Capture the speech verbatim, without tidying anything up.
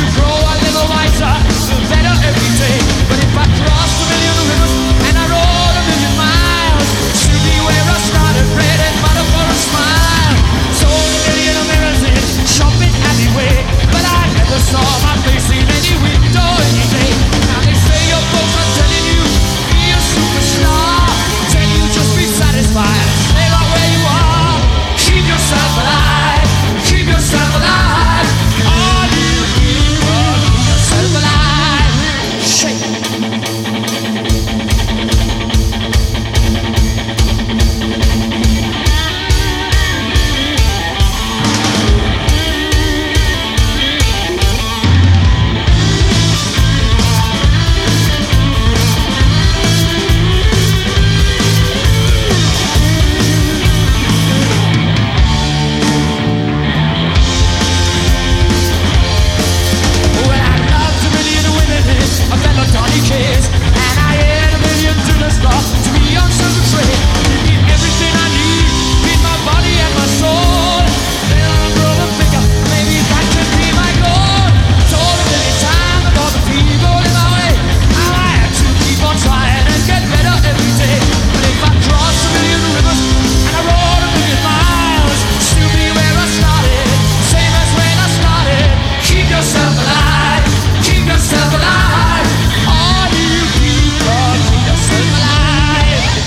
to grow a little wiser, feel better every day. But if I crossed a million rivers and I rode a million miles, still be where I started, bread and butter for a smile. Sold a million mirrors in shopping alleyway, but I never saw my